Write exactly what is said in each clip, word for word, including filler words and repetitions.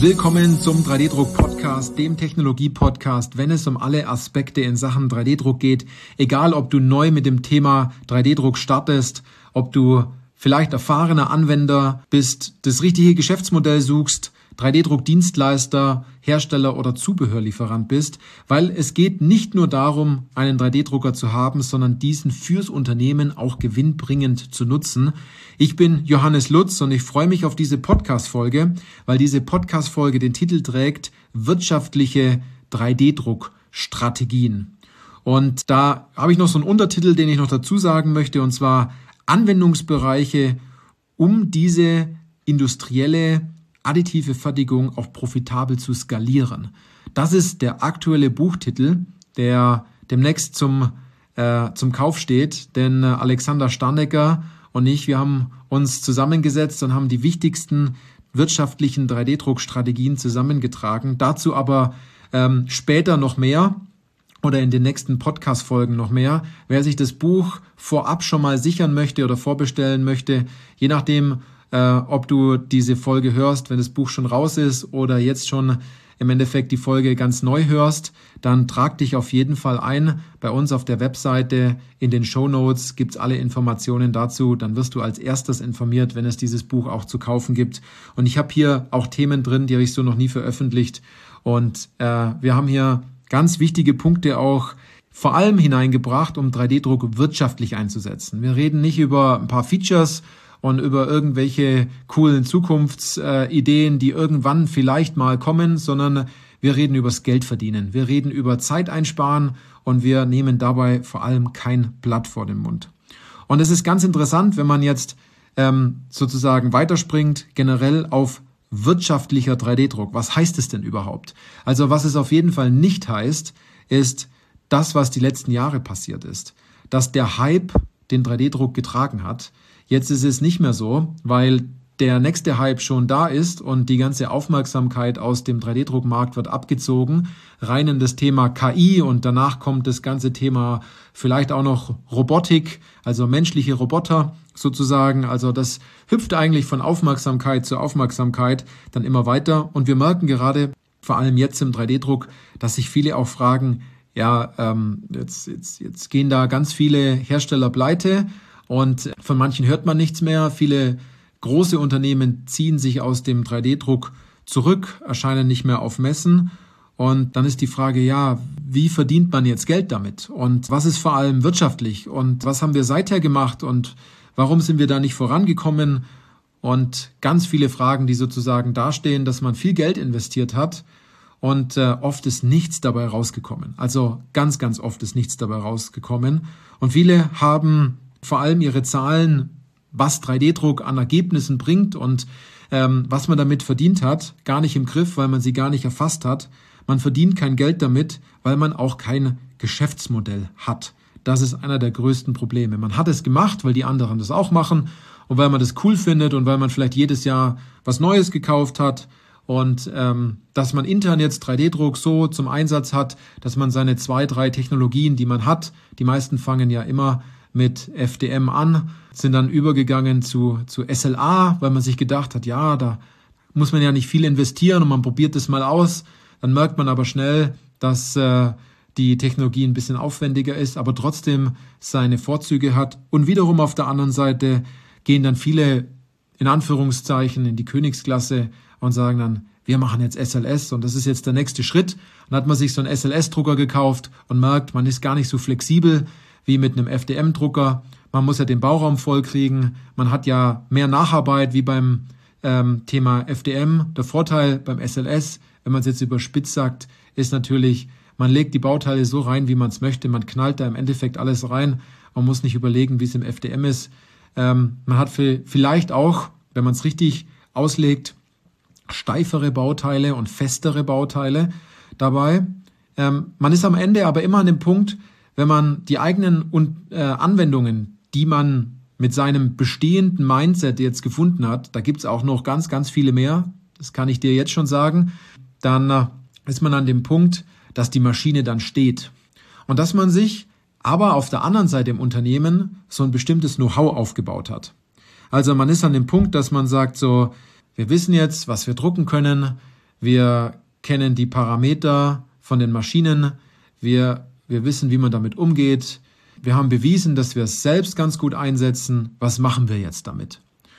Willkommen zum drei D-Druck-Podcast, dem Technologie-Podcast, wenn es um alle Aspekte in Sachen drei D-Druck geht. Egal, ob du neu mit dem Thema drei D-Druck startest, ob du vielleicht erfahrener Anwender bist, das richtige Geschäftsmodell suchst, drei D-Druck-Dienstleister, Hersteller oder Zubehörlieferant bist, weil es geht nicht nur darum, einen drei D-Drucker zu haben, sondern diesen fürs Unternehmen auch gewinnbringend zu nutzen. Ich bin Johannes Lutz und ich freue mich auf diese Podcast-Folge, weil diese Podcast-Folge den Titel trägt Wirtschaftliche drei D-Druck-Strategien. Und da habe ich noch so einen Untertitel, den ich noch dazu sagen möchte, und zwar Anwendungsbereiche, um diese industrielle additive Fertigung auch profitabel zu skalieren. Das ist der aktuelle Buchtitel, der demnächst zum, äh, zum Kauf steht, denn äh, Alexander Starnecker und ich, wir haben uns zusammengesetzt und haben die wichtigsten wirtschaftlichen drei D-Druck-Strategien zusammengetragen. Dazu aber ähm, später noch mehr oder in den nächsten Podcast-Folgen noch mehr. Wer sich das Buch vorab schon mal sichern möchte oder vorbestellen möchte, je nachdem, Äh, ob du diese Folge hörst, wenn das Buch schon raus ist oder jetzt schon im Endeffekt die Folge ganz neu hörst, dann trag dich auf jeden Fall ein. Bei uns auf der Webseite in den Shownotes gibt's alle Informationen dazu. Dann wirst du als erstes informiert, wenn es dieses Buch auch zu kaufen gibt. Und ich habe hier auch Themen drin, die habe ich so noch nie veröffentlicht. Und äh, wir haben hier ganz wichtige Punkte auch vor allem hineingebracht, um drei D-Druck wirtschaftlich einzusetzen. Wir reden nicht über ein paar Features und über irgendwelche coolen Zukunftsideen, die irgendwann vielleicht mal kommen, sondern wir reden übers Geldverdienen. Wir reden über Zeit einsparen und wir nehmen dabei vor allem kein Blatt vor den Mund. Und es ist ganz interessant, wenn man jetzt ähm, sozusagen weiterspringt, generell auf wirtschaftlicher drei D-Druck. Was heißt es denn überhaupt? Also was es auf jeden Fall nicht heißt, ist das, was die letzten Jahre passiert ist. Dass der Hype den drei D-Druck getragen hat. Jetzt ist es nicht mehr so, weil der nächste Hype schon da ist und die ganze Aufmerksamkeit aus dem drei D-Druckmarkt wird abgezogen, rein in das Thema K I und danach kommt das ganze Thema vielleicht auch noch Robotik, also menschliche Roboter sozusagen. Also das hüpft eigentlich von Aufmerksamkeit zu Aufmerksamkeit dann immer weiter und wir merken gerade, vor allem jetzt im drei D-Druck, dass sich viele auch fragen, ja, ähm, jetzt, jetzt, jetzt gehen da ganz viele Hersteller pleite. Und von manchen hört man nichts mehr. Viele große Unternehmen ziehen sich aus dem drei D-Druck zurück, erscheinen nicht mehr auf Messen. Und dann ist die Frage, ja, wie verdient man jetzt Geld damit? Und was ist vor allem wirtschaftlich? Und was haben wir seither gemacht? Und warum sind wir da nicht vorangekommen? Und ganz viele Fragen, die sozusagen dastehen, dass man viel Geld investiert hat. Und äh, oft ist nichts dabei rausgekommen. Also ganz, ganz oft ist nichts dabei rausgekommen. Und viele haben vor allem ihre Zahlen, was drei D-Druck an Ergebnissen bringt und ähm, was man damit verdient hat, gar nicht im Griff, weil man sie gar nicht erfasst hat. Man verdient kein Geld damit, weil man auch kein Geschäftsmodell hat. Das ist einer der größten Probleme. Man hat es gemacht, weil die anderen das auch machen und weil man das cool findet und weil man vielleicht jedes Jahr was Neues gekauft hat und ähm, dass man intern jetzt drei D-Druck so zum Einsatz hat, dass man seine zwei, drei Technologien, die man hat, die meisten fangen ja immer mit F D M an, sind dann übergegangen zu, zu S L A, weil man sich gedacht hat, ja, da muss man ja nicht viel investieren und man probiert das mal aus. Dann merkt man aber schnell, dass äh, die Technologie ein bisschen aufwendiger ist, aber trotzdem seine Vorzüge hat. Und wiederum auf der anderen Seite gehen dann viele in Anführungszeichen in die Königsklasse und sagen dann, wir machen jetzt S L S und das ist jetzt der nächste Schritt. Dann hat man sich so einen S L S-Drucker gekauft und merkt, man ist gar nicht so flexibel wie mit einem F D M-Drucker. Man muss ja den Bauraum voll kriegen. Man hat ja mehr Nacharbeit wie beim ähm, Thema F D M. Der Vorteil beim S L S, wenn man es jetzt überspitzt sagt, ist natürlich, man legt die Bauteile so rein, wie man es möchte. Man knallt da im Endeffekt alles rein. Man muss nicht überlegen, wie es im F D M ist. Ähm, man hat vielleicht auch, wenn man es richtig auslegt, steifere Bauteile und festere Bauteile dabei. Ähm, man ist am Ende aber immer an dem Punkt, wenn man die eigenen und, äh, Anwendungen, die man mit seinem bestehenden Mindset jetzt gefunden hat, da gibt's auch noch ganz, ganz viele mehr, das kann ich dir jetzt schon sagen, dann äh, ist man an dem Punkt, dass die Maschine dann steht. Und dass man sich aber auf der anderen Seite im Unternehmen so ein bestimmtes Know-how aufgebaut hat. Also man ist an dem Punkt, dass man sagt so, wir wissen jetzt, was wir drucken können, wir kennen die Parameter von den Maschinen, wir, wir wissen, wie man damit umgeht, wir haben bewiesen, dass wir es selbst ganz gut einsetzen. Was machen wir jetzt damit?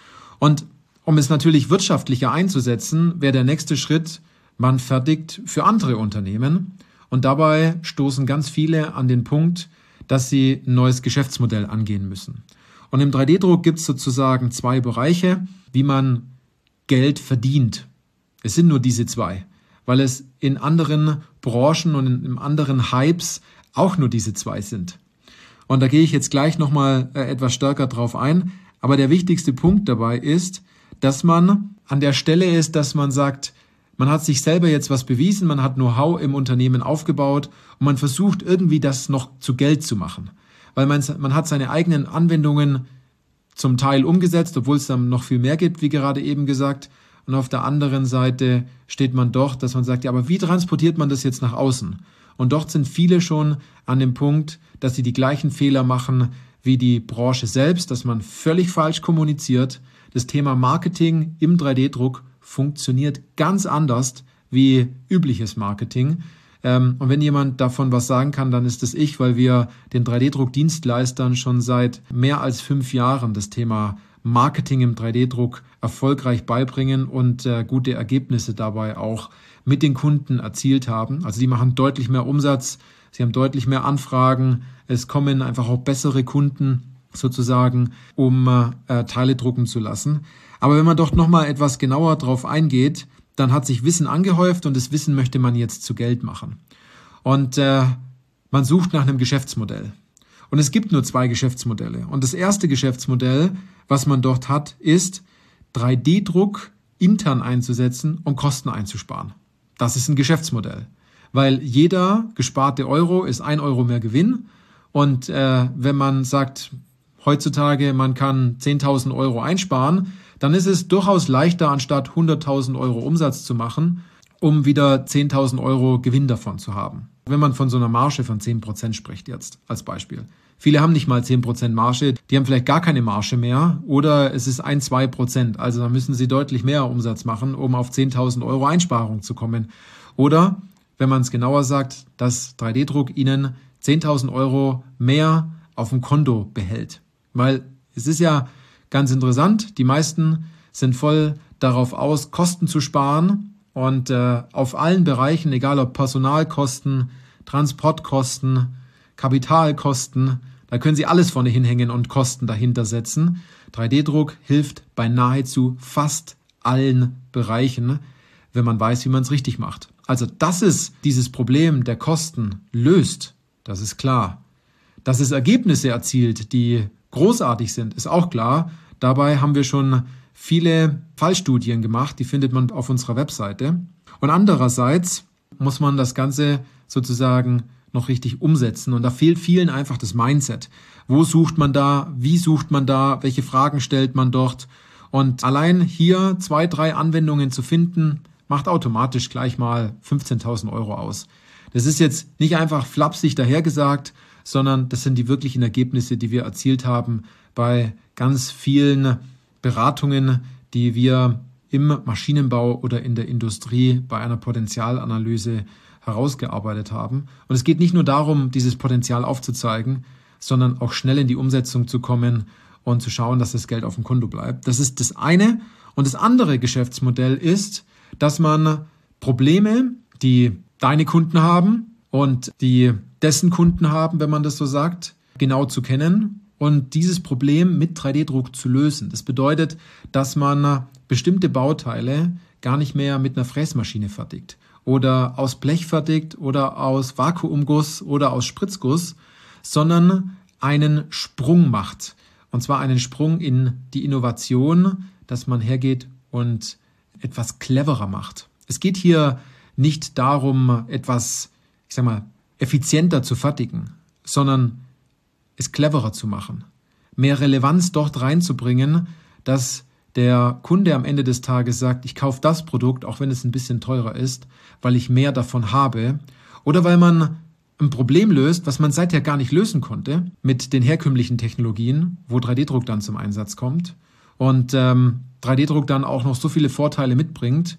Und um es natürlich wirtschaftlicher einzusetzen, wäre der nächste Schritt, man fertigt für andere Unternehmen. Und dabei stoßen ganz viele an den Punkt, dass sie ein neues Geschäftsmodell angehen müssen. Und im drei D Druck gibt es sozusagen zwei Bereiche, wie man Geld verdient. Es sind nur diese zwei, weil es in anderen Branchen und in anderen Hypes auch nur diese zwei sind. Und da gehe ich jetzt gleich nochmal äh, etwas stärker drauf ein. Aber der wichtigste Punkt dabei ist, dass man an der Stelle ist, dass man sagt, man hat sich selber jetzt was bewiesen, man hat Know-how im Unternehmen aufgebaut und man versucht irgendwie das noch zu Geld zu machen. Weil man, man hat seine eigenen Anwendungen zum Teil umgesetzt, obwohl es dann noch viel mehr gibt, wie gerade eben gesagt. Und auf der anderen Seite steht man doch, dass man sagt, ja, aber wie transportiert man das jetzt nach außen? Und dort sind viele schon an dem Punkt, dass sie die gleichen Fehler machen wie die Branche selbst, dass man völlig falsch kommuniziert. Das Thema Marketing im drei D Druck funktioniert ganz anders wie übliches Marketing. Und wenn jemand davon was sagen kann, dann ist es ich, weil wir den drei D Druck-Dienstleistern schon seit mehr als fünf Jahren das Thema Marketing im drei D Druck erfolgreich beibringen und äh, gute Ergebnisse dabei auch mit den Kunden erzielt haben. Also die machen deutlich mehr Umsatz, sie haben deutlich mehr Anfragen, es kommen einfach auch bessere Kunden sozusagen, um äh, Teile drucken zu lassen. Aber wenn man doch nochmal etwas genauer drauf eingeht, dann hat sich Wissen angehäuft und das Wissen möchte man jetzt zu Geld machen. Und äh, man sucht nach einem Geschäftsmodell. Und es gibt nur zwei Geschäftsmodelle. Und das erste Geschäftsmodell, was man dort hat, ist drei D Druck intern einzusetzen, um Kosten einzusparen. Das ist ein Geschäftsmodell, weil jeder gesparte Euro ist ein Euro mehr Gewinn. Und äh, wenn man sagt, heutzutage man kann zehntausend Euro einsparen, dann ist es durchaus leichter, anstatt hunderttausend Euro Umsatz zu machen, um wieder zehntausend Euro Gewinn davon zu haben. Wenn man von so einer Marge von zehn Prozent spricht jetzt als Beispiel. Viele haben nicht mal zehn Prozent Marge, die haben vielleicht gar keine Marge mehr oder es ist ein, zwei Prozent. Also da müssen sie deutlich mehr Umsatz machen, um auf zehntausend Euro Einsparung zu kommen. Oder, wenn man es genauer sagt, dass drei D Druck ihnen zehntausend Euro mehr auf dem Konto behält. Weil es ist ja ganz interessant, die meisten sind voll darauf aus, Kosten zu sparen und äh, auf allen Bereichen, egal ob Personalkosten, Transportkosten, Kapitalkosten, da können Sie alles vorne hinhängen und Kosten dahinter setzen. drei D Druck hilft bei nahezu fast allen Bereichen, wenn man weiß, wie man es richtig macht. Also, dass es dieses Problem der Kosten löst, das ist klar. Dass es Ergebnisse erzielt, die großartig sind, ist auch klar. Dabei haben wir schon viele Fallstudien gemacht, die findet man auf unserer Webseite. Und andererseits muss man das Ganze sozusagen noch richtig umsetzen. Und da fehlt vielen einfach das Mindset. Wo sucht man da? Wie sucht man da? Welche Fragen stellt man dort? Und allein hier zwei, drei Anwendungen zu finden, macht automatisch gleich mal fünfzehntausend Euro aus. Das ist jetzt nicht einfach flapsig dahergesagt, sondern das sind die wirklichen Ergebnisse, die wir erzielt haben bei ganz vielen Beratungen, die wir im Maschinenbau oder in der Industrie bei einer Potenzialanalyse herausgearbeitet haben. Und es geht nicht nur darum, dieses Potenzial aufzuzeigen, sondern auch schnell in die Umsetzung zu kommen und zu schauen, dass das Geld auf dem Konto bleibt. Das ist das eine. Und das andere Geschäftsmodell ist, dass man Probleme, die deine Kunden haben und die dessen Kunden haben, wenn man das so sagt, genau zu kennen und dieses Problem mit drei D Druck zu lösen. Das bedeutet, dass man bestimmte Bauteile gar nicht mehr mit einer Fräsmaschine fertigt oder aus Blech fertigt oder aus Vakuumguss oder aus Spritzguss, sondern einen Sprung macht. Und zwar einen Sprung in die Innovation, dass man hergeht und etwas cleverer macht. Es geht hier nicht darum, etwas, ich sag mal, effizienter zu fertigen, sondern es cleverer zu machen. Mehr Relevanz dort reinzubringen, dass der Kunde am Ende des Tages sagt, ich kaufe das Produkt, auch wenn es ein bisschen teurer ist, weil ich mehr davon habe oder weil man ein Problem löst, was man seither gar nicht lösen konnte mit den herkömmlichen Technologien, wo drei D Druck dann zum Einsatz kommt und ähm, drei D Druck dann auch noch so viele Vorteile mitbringt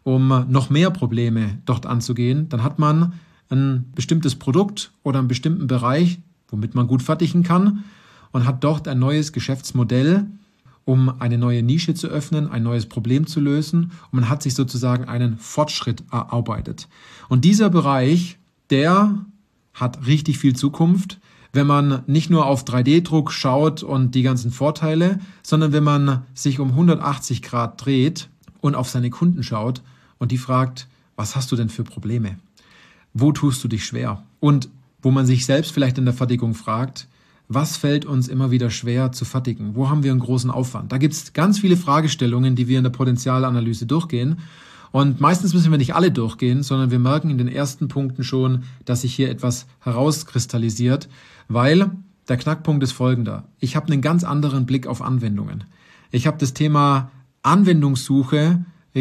um noch mehr Probleme dort anzugehen, dann hat man ein bestimmtes Produkt oder einen bestimmten Bereich, womit man gut fertigen kann und hat dort ein neues Geschäftsmodell, um eine neue Nische zu öffnen, ein neues Problem zu lösen, und man hat sich sozusagen einen Fortschritt erarbeitet. Und dieser Bereich, der hat richtig viel Zukunft, wenn man nicht nur auf drei D Druck schaut und die ganzen Vorteile, sondern wenn man sich um hundertachtzig Grad dreht und auf seine Kunden schaut und die fragt, was hast du denn für Probleme? Wo tust du dich schwer? Und wo man sich selbst vielleicht in der Fertigung fragt, was fällt uns immer wieder schwer zu fertigen? Wo haben wir einen großen Aufwand? Da gibt es ganz viele Fragestellungen, die wir in der Potenzialanalyse durchgehen. Und meistens müssen wir nicht alle durchgehen, sondern wir merken in den ersten Punkten schon, dass sich hier etwas herauskristallisiert, weil der Knackpunkt ist folgender. Ich habe einen ganz anderen Blick auf Anwendungen. Ich habe das Thema Anwendungssuche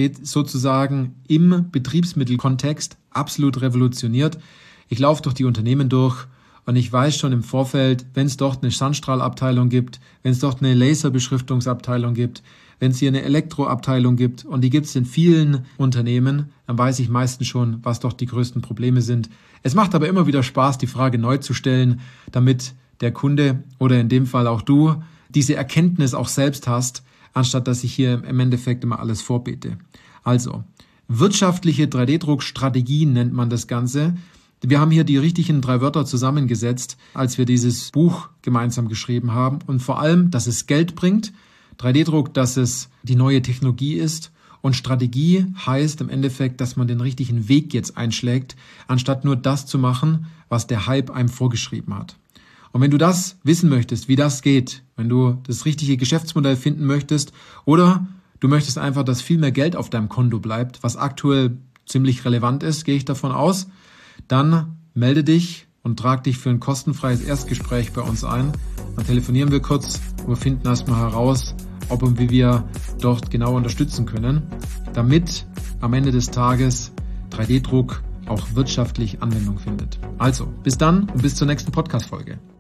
sozusagen im Betriebsmittelkontext absolut revolutioniert. Ich laufe durch die Unternehmen durch und ich weiß schon im Vorfeld, wenn es dort eine Sandstrahlabteilung gibt, wenn es dort eine Laserbeschriftungsabteilung gibt, wenn es hier eine Elektroabteilung gibt, und die gibt es in vielen Unternehmen, dann weiß ich meistens schon, was dort die größten Probleme sind. Es macht aber immer wieder Spaß, die Frage neu zu stellen, damit der Kunde oder in dem Fall auch du diese Erkenntnis auch selbst hast, anstatt dass ich hier im Endeffekt immer alles vorbete. Also, wirtschaftliche drei D Druckstrategien nennt man das Ganze. Wir haben hier die richtigen drei Wörter zusammengesetzt, als wir dieses Buch gemeinsam geschrieben haben. Und vor allem, dass es Geld bringt, drei D Druck, dass es die neue Technologie ist. Und Strategie heißt im Endeffekt, dass man den richtigen Weg jetzt einschlägt, anstatt nur das zu machen, was der Hype einem vorgeschrieben hat. Und wenn du das wissen möchtest, wie das geht, wenn du das richtige Geschäftsmodell finden möchtest oder du möchtest einfach, dass viel mehr Geld auf deinem Konto bleibt, was aktuell ziemlich relevant ist, gehe ich davon aus, dann melde dich und trag dich für ein kostenfreies Erstgespräch bei uns ein. Dann telefonieren wir kurz und wir finden erstmal heraus, ob und wie wir dort genau unterstützen können, damit am Ende des Tages drei D Druck auch wirtschaftlich Anwendung findet. Also, bis dann und bis zur nächsten Podcast-Folge.